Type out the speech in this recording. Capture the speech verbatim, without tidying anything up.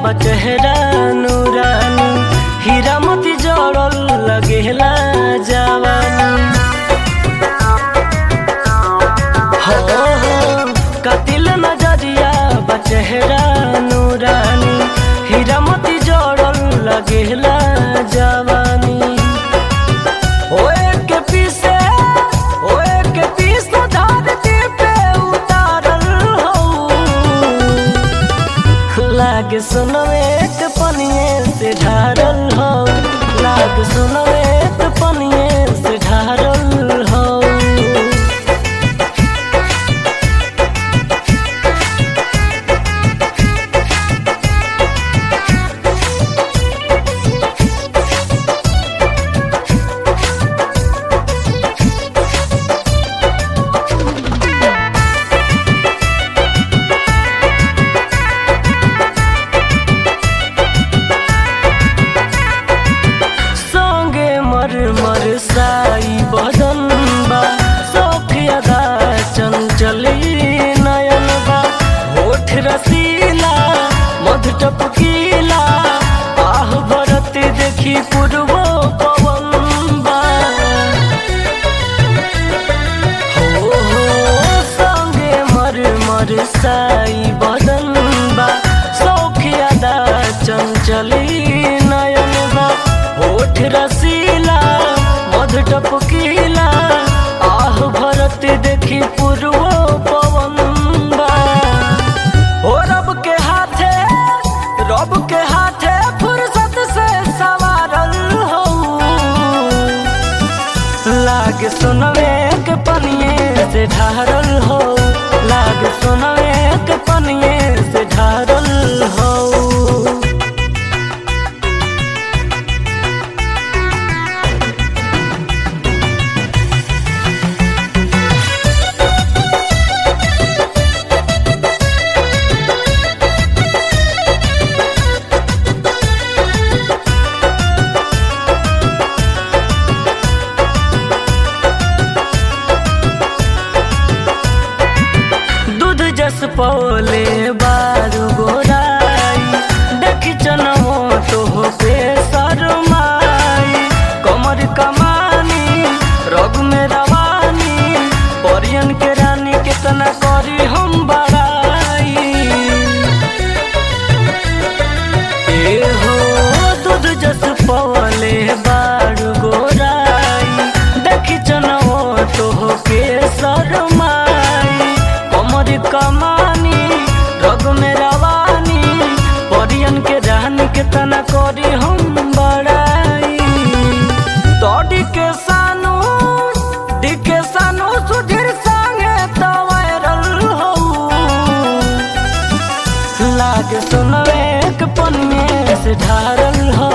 बचहरा नूरानी हीरा मोती जड़ल लगेला जवानी। हो हो कतिल नजरिया बचहरा नूरानी हीरा मोती जड़ल लगेला जवानी। ओए के पीछे ओए के पीछे धरती पे उतारल हो लागे सुनवे के पनिए से ढारल हो लागे सुनवे के पनिए से ढारल हो। मर मर साई बदन बा सोखियादा चंचली नयन बा होठ रसीला मधु टपकीला आह बरत देखी पूर्वो पवन बा। हो हो संगे मर मर साई बदन बा सोखियादा चंचली नयन बा होठ रसीला मधु टपकीला आह भरत देखी पूर्वो पवन बा। ओ रब के हाथे रब के हाथे फुर्सत से सवारल हो लाग सुनवे के पनिए से ढारल हो लाग सुनवे के पनिए से ढारल हो। जस पौले बारू गोराई देखी जनमो तो पे शरमाई कमर कमानी रग में रवानी परियन के रानी कितना करी हम बड़ाई। ए हो दूध जस पौले बारू गोराई देखी जनमो तो पे शरमाई कमर कमानी रग में रवानी परियन के रानी के तना करी हम बड़ाई। तोड़ी के सानू दी के सानू सुधीर संगे तो वायरल हो लागे सुनवे के पनिए से ढारल हो